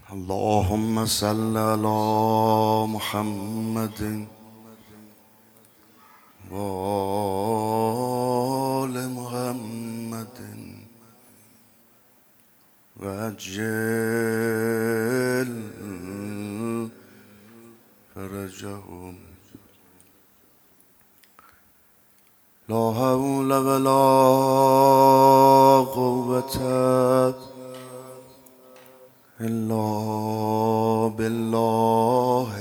اللهم صل على محمد وآل محمد وعجل فرجهم. لا حول ولا قوة إلا بالله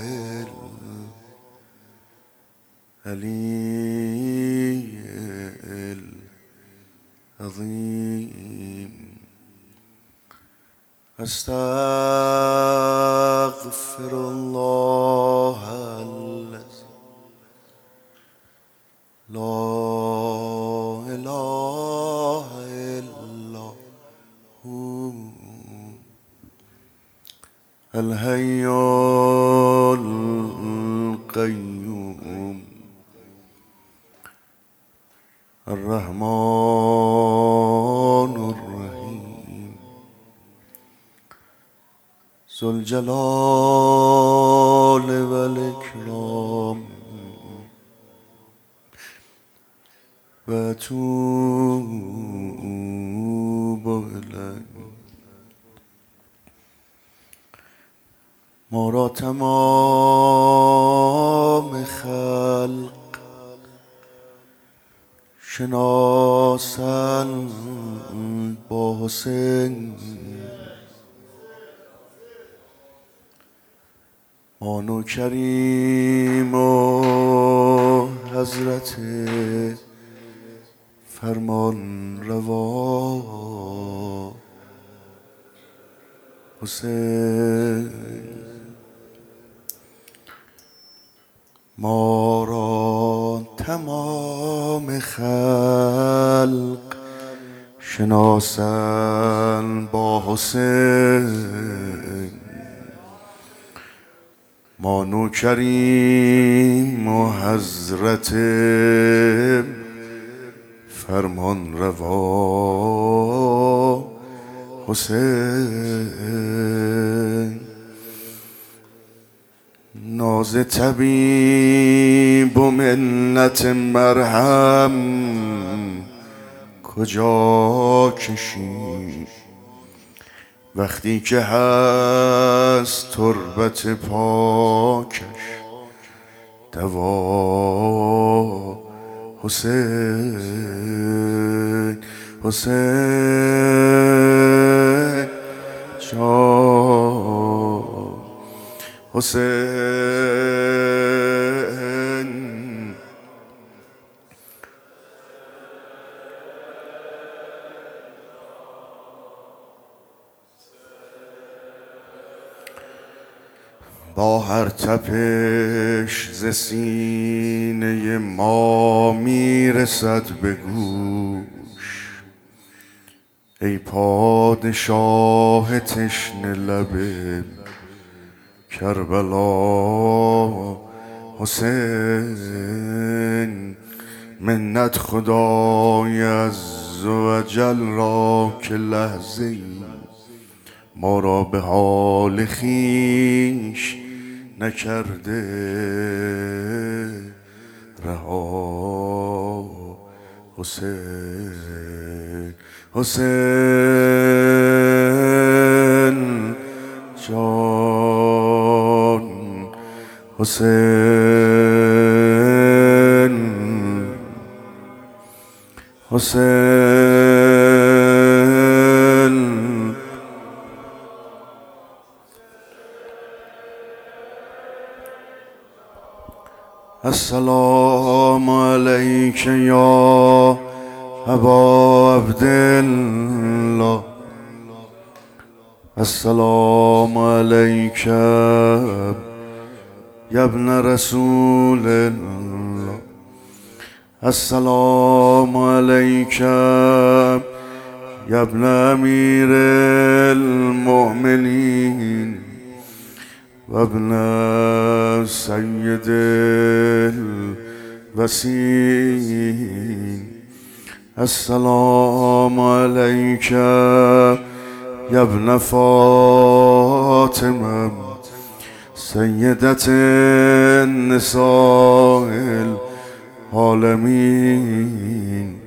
العلي العظيم. أستغفر الله الذي لا إله إلا هو الحي القيوم الرحمن الرحيم ذو الجلال والإكرام. وأتوب إليه. ما را تمام خلق شناسند با حسین. ما نوکریم و حضرت فرمان روا حسین. ما را تمام خلق شناسند با حسین. ما نوکریم و حضرت فرمان روا حسین. ناز طبیب و منت مرهم کجا کشی وقتی که هست تربت پاکش دوا حسین. حسین جان حسین. با هر تپش ز سینه ما میرسد به گوش ای پادشاه تشنه لب کربلا حسین. منت خدای عزوجل را که لحظه ای ما را به حال خویش نکرده رها حسین. حسین جان حسین. حسین السلام علیک یا ابا عبدالله. السلام علیک یا ابن رسول الله. السلام علیک یا ابن امیر المؤمنین و ابن سید الوسیین. السلام علیک یا ابن فاطمة فاطمة سيدة النساء العالمين.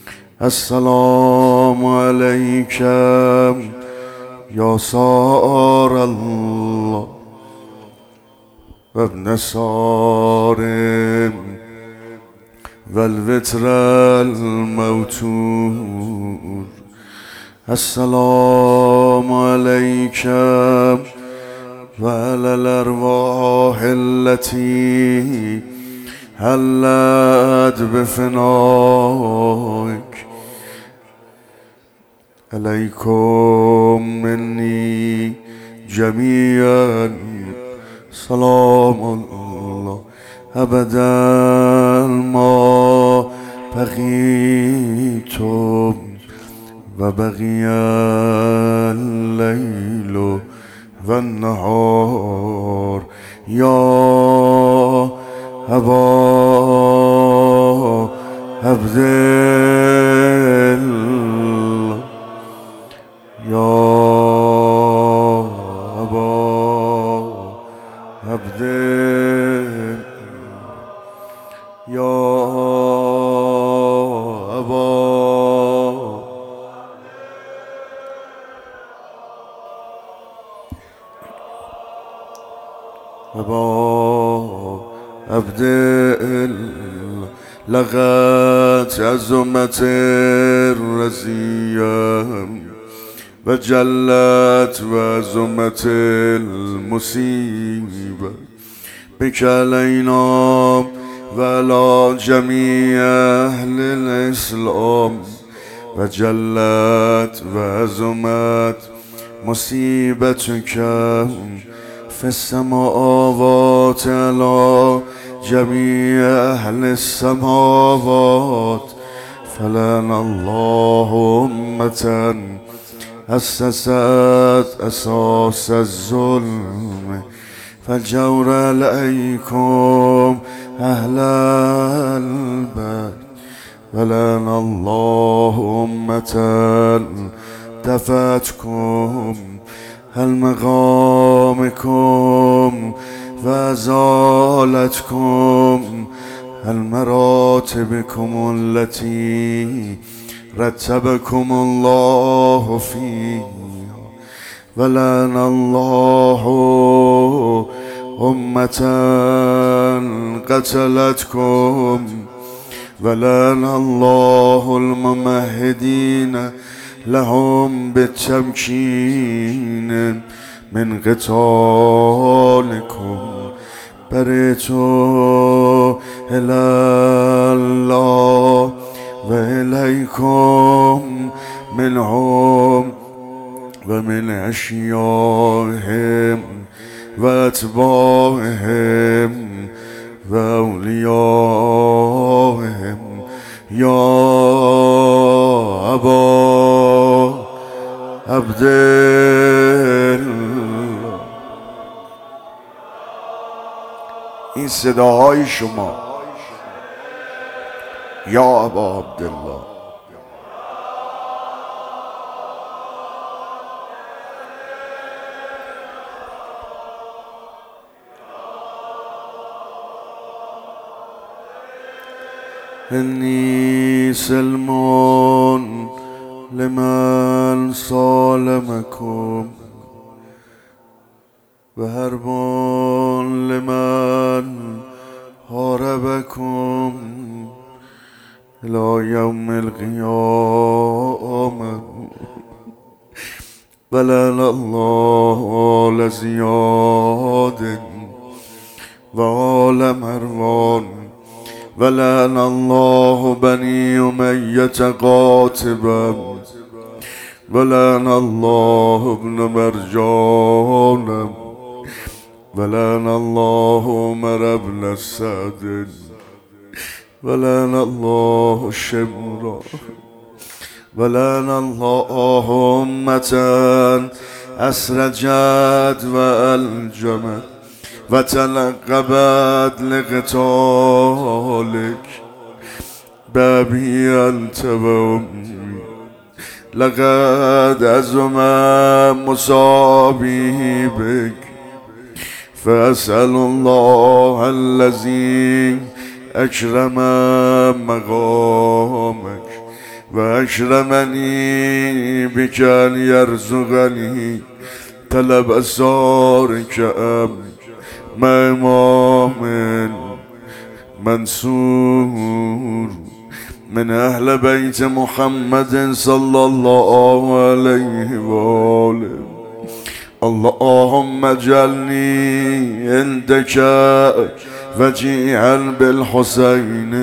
السلام عليك يا سار الله وابن سارم والوتر الموتور. السلام عليك وعلى الأرواح التي هلت بفنائك. عليكم مني جميعا سلام الله أبدا ما بقيتم وبقي الليل والنهار. يا أبا عبد الله يا أبا عبد يا أبا عبد الله. لقد عزمت الرزية وجلت وعزمت المصيبة بك علينا وعلى جميع أهل الإسلام. وجلت وعزمت مصيبتك في السماوات على جميع أهل السماوات. فلان الله أمة أسست أساس الظلم فالجور عليكم أهل البيت. فلان الله أمة دفعتكم المقامكم وزالتكم المراتبكم التي رتبكم الله فيها. ولعن الله أمة قتلتكم. ولعن الله الممهدين لهم بالتمكين من قتالكم. برئت إلى الله وإليكم منهم ومن أشيائهم وأتباعهم وأوليائهم. يا أبا عبد الله. این صداهای شما یا ابا عبدالله. إني سلم لمن سالمكم وحرب لمن حاربكم إلى يوم القيامة. ولعن الله آل زياد وآل مروان. ولعن الله بني أمية قاتبا. ولعن الله ابن مرجان. ولعن الله عمر بن سعد. ولعن الله الشمر. ولعن الله أمة أسرجت وألجمت وتلقبت لقتالك. بابي أنت وأمي لقد عزم مصابي بك فأسأل الله الذي أكرم مقامك وأكرمني بك أن يرزقني طلب أسرارك مع إمام منصور من أهل بيت محمد صلى الله عليه وآله. اللهم اجعلني عندك وجيعا بالحسين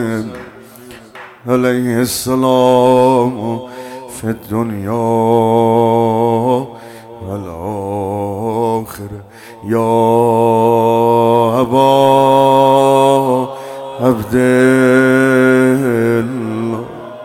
عليه السلام في الدنيا والآخرة يا أبا عبد الله.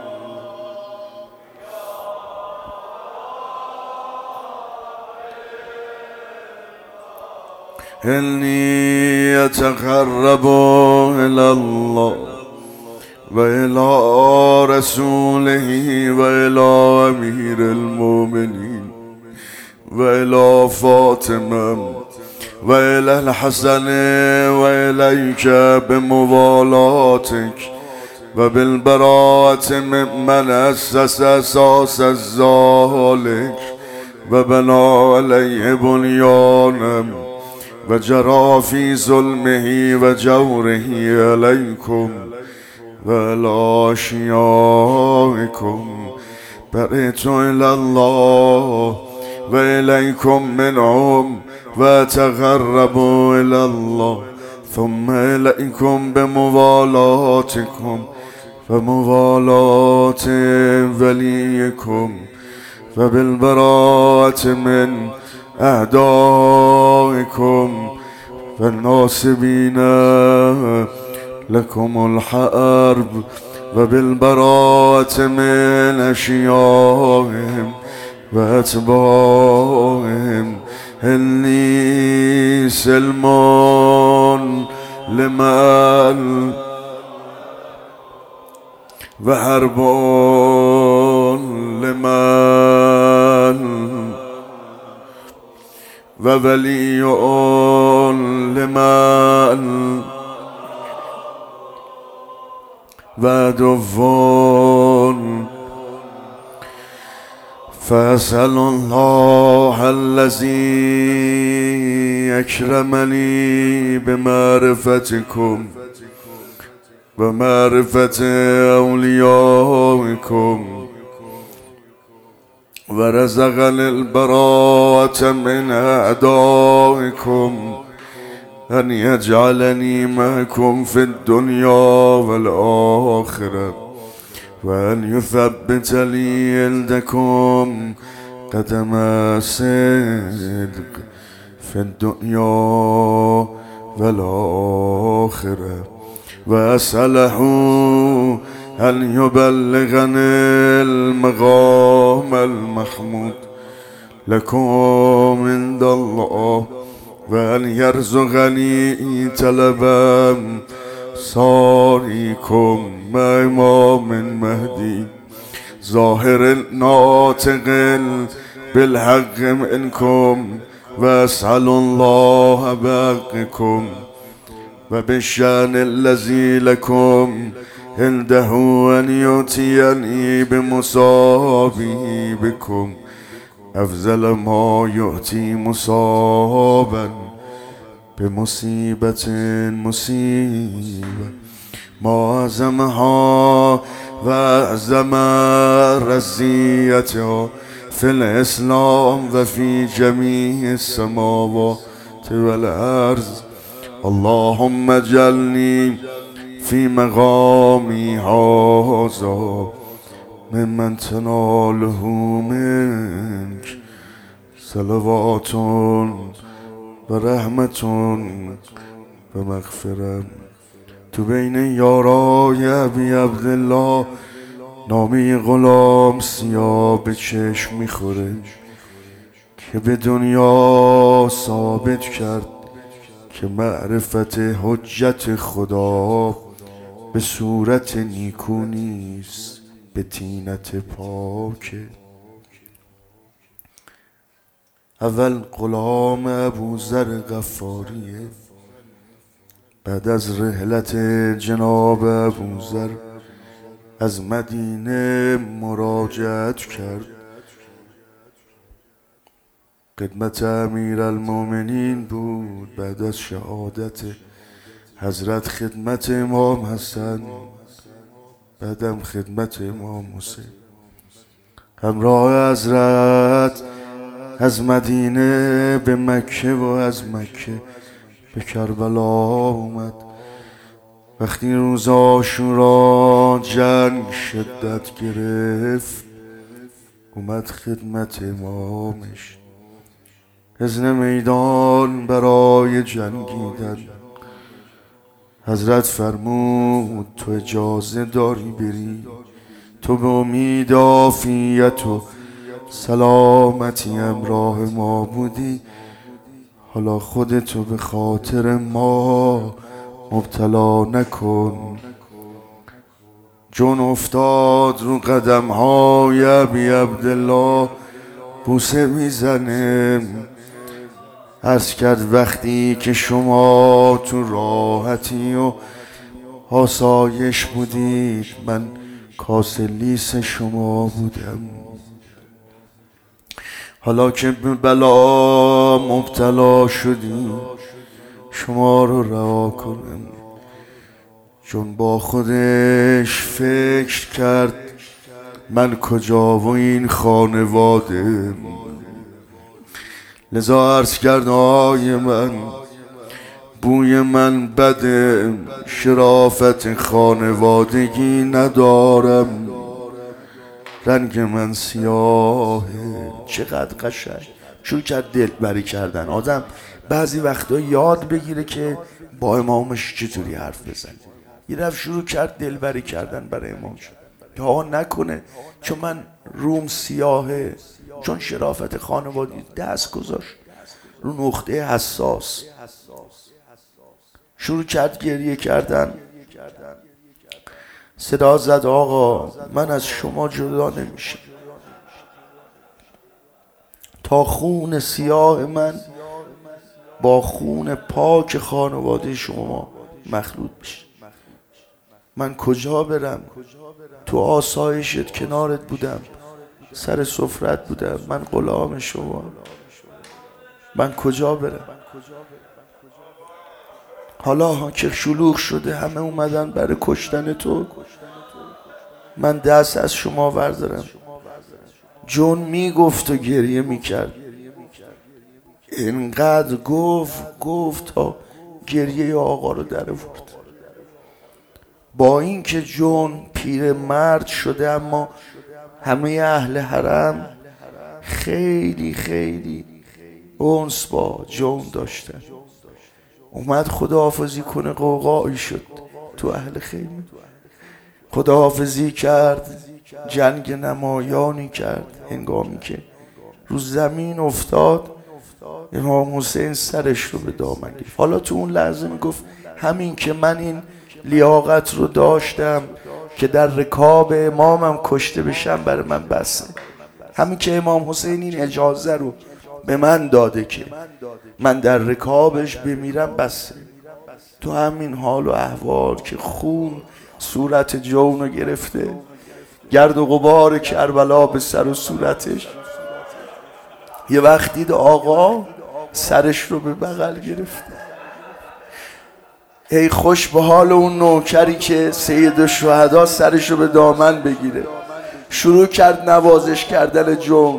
إني أتقرب إلى الله وإلى رسوله وإلى أمير المؤمنين وإلى فاطمة وإلى الحسن وإليك بموالاتك وبالبراءة ممن أسس أساس ذلك وبنى عليه بنيانا وجرى في ظلمه وجوره عليكم وعلى أشيائكم. برئت إلى الله وإليكم منهم وتقربوا إلى الله ثم إليكم بموالاتكم وموالاة وليكم وبالبراءة من أعدائكم والناصبين لكم الحرب وبالبراءة من أشيائهم وأتباعهم. إني سلم لمن وحرب لمن وولي لمن وعدو. فأسأل الله الذي أكرمني بمعرفتكم ومعرفة أوليائكم ورزقني البراءة من أعدائكم أن يجعلني معكم في الدنيا والآخرة وأن يثبت لي عندكم قدم صدق في الدنيا والآخرة. وأسأله أن يبلغني المقام المحمود لكم عند الله وأن يرزقني طلبا صاريكم مع إمام مهدي ظاهر ناطق بالحق منكم. وأسأل الله باقكم وبالشأن الذي لكم عنده أن يؤتيني بمصابه بكم أفضل ما يؤتي مصابا بمصيبة مصيبة ما أعظمها وأعظم رزيتها في الإسلام وفي جميع السماوات والأرض. اللهم اجعلني في مقامي هذا ممن تناله منك صلوات ورحمة ومغفرة. تو بین یارای ابی عبدالله نامی غلام سیاه به چشم میخوره که به دنیا ثابت کرد که معرفت حجت خدا به صورت نیکو نیست، به طینت پاکه. اول غلام ابوذر غفاریه، بعد از رحلت جناب ابوذر از مدینه مراجعت کرد. خدمت امیرالمومنین بود. بعد از شهادت حضرت خدمت امام حسن، بعدم خدمت امام حسین. همراه حضرت از مدینه به مکه و از مکه به کربلا اومد. وقتی روز عاشورا جنگ شدت گرفت، اومد خدمت امامش، اذن میدان برای جنگیدن. حضرت فرمود تو اجازه داری بری، تو به امید عافیت و سلامتی همراه ما بودی، حالا خودتو به خاطر ما مبتلا نکن. جون افتاد رو قدم‌های ابی عبدالله، بوسه میزنه. عرض کرد وقتی که شما تو راحتی و آسایش بودید، من کاسه لیس شما بودم. حالا که به بلا مبتلا شدی، شما رو رها کنم. چون با خودش فکر کرد من کجا و این خانواده. لذا عرض کرد آی من، بوی من بده، شرافت خانوادگی ندارم، رنگ من سیاهه. چقدر قشنگ شروع کرد دلبری کردن. آدم بعضی وقتا یاد بگیره که با امامش چطوری حرف بزنه. یه رفت شروع کرد دلبری کردن برای امامش. یا نکنه چون من روم سیاهه، چون شرافت خانوادگی، دست گذاشت رو نقطه حساس، شروع کرد گریه کردن. صدا زد آقا من از شما جدا نمیشم تا خون سیاه من با خون پاک خانواده شما مخلوط بشه. من کجا برم؟ تو آسایشت کنارت بودم، سر سفرت بودم، من غلام شما، من کجا برم؟ حالا که شلوغ شده همه اومدن برای کشتن تو، من دست از شما بردارم. جون میگفت و گریه میکرد، اینقدر گفت تا گریه آقا رو در آورد. با اینکه جون پیر مرد شده، اما همه اهل حرم خیلی خیلی انس با جون داشتن. اومد خداحافظی کنه، قوقایی شد تو اهل خیمه. خداحافظی کرد، جنگ نمایانی کرد. هنگامی که رو زمین افتاد، امام حسین سرش رو به دامن گرفت. حالا تو اون لحظه میگفت همین که من این لیاقت رو داشتم که در رکاب امامم کشته بشم برای من بسه. همین که امام حسین این اجازه رو به من داده که من در رکابش بمیرم بسه. تو همین حال و احوال که خون صورت جون رو گرفته، گرد و غبار کربلا به سر و صورتش، یه وقت دید آقا سرش رو به بغل گرفته. ای خوش به حال اون نوکری که سید الشهدا سرش رو به دامن بگیره. شروع کرد نوازش کردن جون.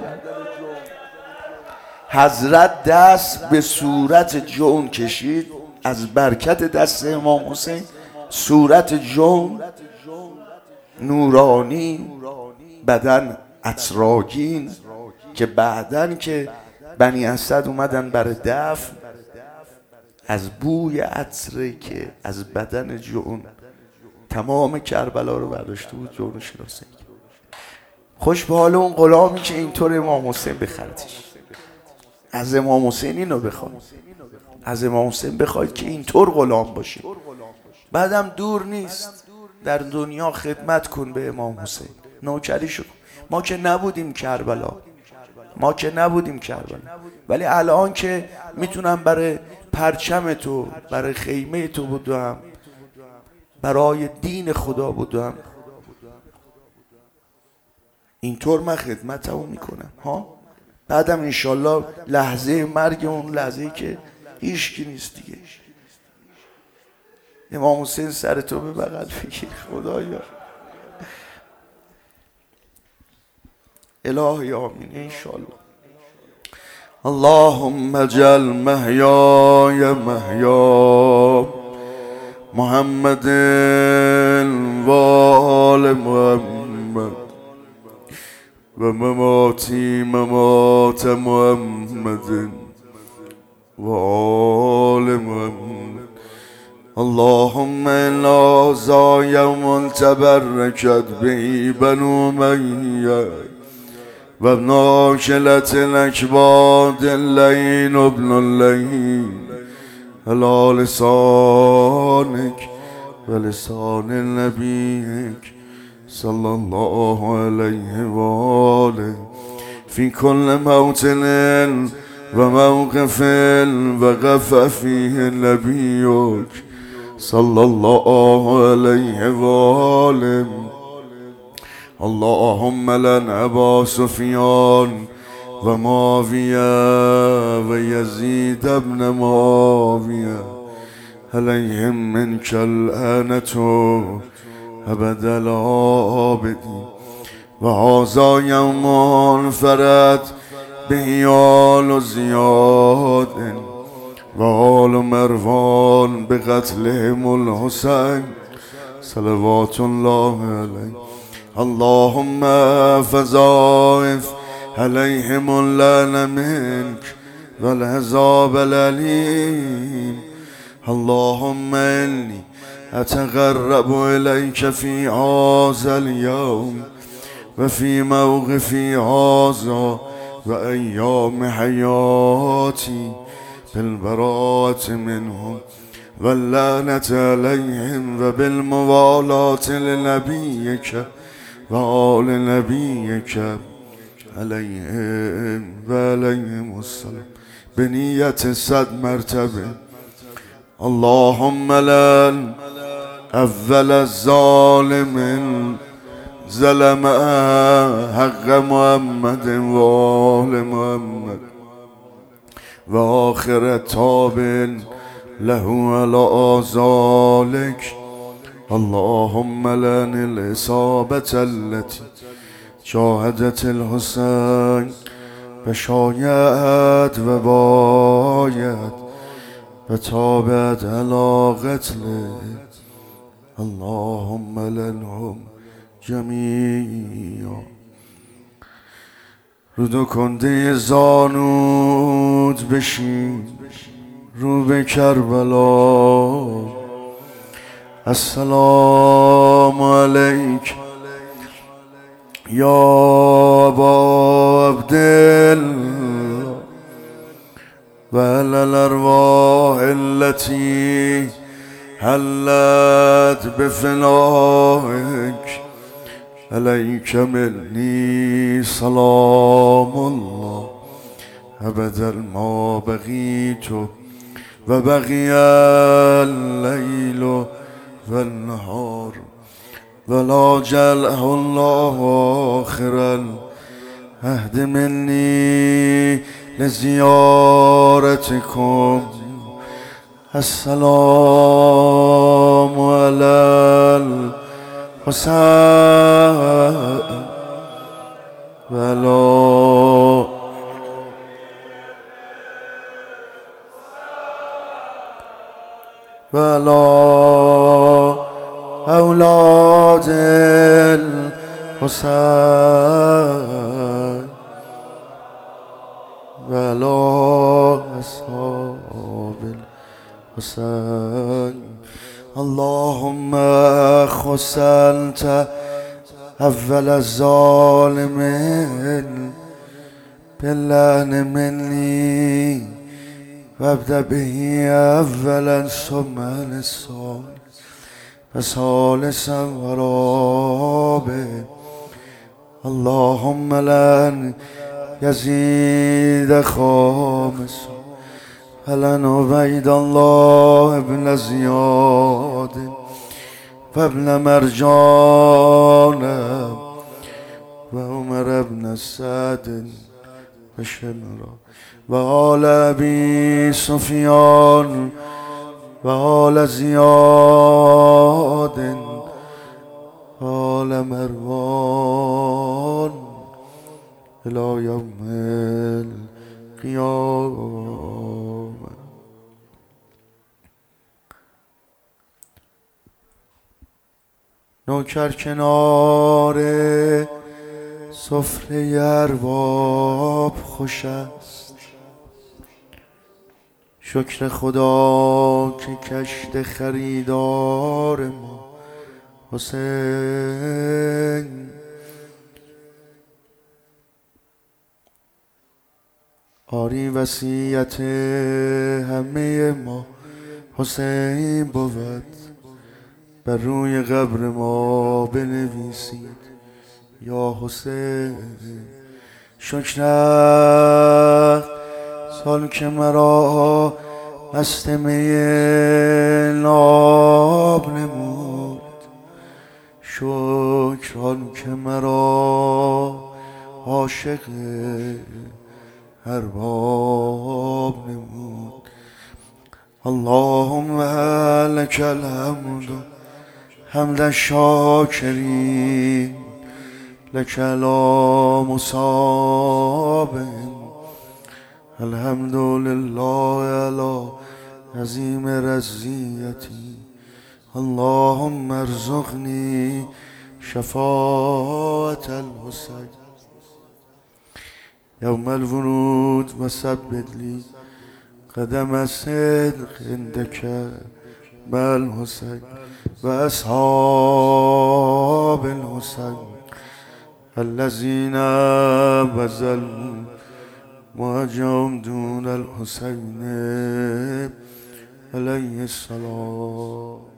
حضرت دست به صورت جون کشید. از برکت دست امام حسین صورت جون نورانی، بدن عطرآگین، که بعدن که بنی اسد اومدن برای دفن، از بوی عطری که از بدن جون تمام کربلا رو برداشته بود، جون شناسه. خوش به حال اون غلامی که اینطور امام حسین بخردش. از امام حسین اینو بخواد، از امام حسین بخواید که اینطور غلام باشی. بعدم دور نیست در دنیا خدمت کن به امام حسین، نوکری شد. ما که نبودیم کربلا، ما که نبودیم کربلا، ولی الان که میتونم برای پرچم تو، برای خیمه تو بدوم، برای دین خدا بدوم، اینطور من خدمتمو میکنم ها. بعدم انشالله لحظه مرگ، اون لحظه‌ای که هیچکی نیست دیگه، امام حسین سر تو به بغل بگیر خدایا. الهی آمین انشالله. اللهم اجعل محیای محیا محمد و آل محمد و مماتی ممات محمد و آل محمد. اللهم انا ذا یوم تبرکت به بنو امیة و ابن عاکلة الاکباد اللعین ابن اللعین علی لسانک و لسان نبیک صلی الله علیه و آله فی کل موطن و موقف وقف فیه نبیک صلی الله علیه و آله. اللهم لن ابا سفیان و معاویه و یزید ابن معاویه علیهم منک اللعنة ابد الآبدین. و هذا یوم فرد به آل زیاد و آل مروان به قتلهم الحسین صلوات الله علیه. اللهم فضائف علیهم اللعن منک و العذاب العلیم. اللهم انی اتقرب الیک فی هذا اليوم و فی موقفی هذا و ایام حیاتی بالبراءة منهم واللعنة علیهم و بالموالاة لنبیک و آل نبیک علیهم و علیهم السلام به نیت 100 مرتبه. اللهم لن اول الظالم ظلم حق محمد و آل محمد و آخر تاب له علی ذلک. اللهم لن الإصابة التي شاهدت الحسین و شاید و باید و تابت علی قتله. اللهم لنهم جمیعا. رودو کنده زانود بشین رو به کربلا. السلام علیک یا ابا عبدالله و علی الارواح التي حلت بفنائک علیک منی سلام الله ابدا ما بقیت و بقی اللیل و النهار ولا جعله الله آخر العهد منی لزیارتکم. السلام علی الحسین ولا اولاد الحسین ولا اصحاب الحسین. اللهم خسنت اول الظالمین باللعن منی و ابدأ به اولا ثم الثانی و ثالثا و رابعا. اللهم لن يزيد خامسا فلن عبيد الله ابن زياد وابن مرجان وعمر ابن سعد وشمرا وآل أبي سفيان وآل زياد وآل مروان إلى يوم القيامة. نوکر کنار سفره ارباب خوش است، شکر خدا که کشت خریدار ما حسین. آری وصیت همه ما حسین بود، بر روی قبر ما بنویسید یا حسین. شکر سال که مرا مست می ناب نمود، شکر آن که مرا عاشق ارباب نمود. اللهم لك الحمد حمد الشاکرین، لك لا مصاب، الحمد لله على عظیم رضیتی. اللهم ارزقني شفاعة الحسین يوم الورود وثبت لي قدم صدق عندك مع الحسين وأصحاب الحسين الذين بذلوا مهجهم دون الحسين عليه السلام.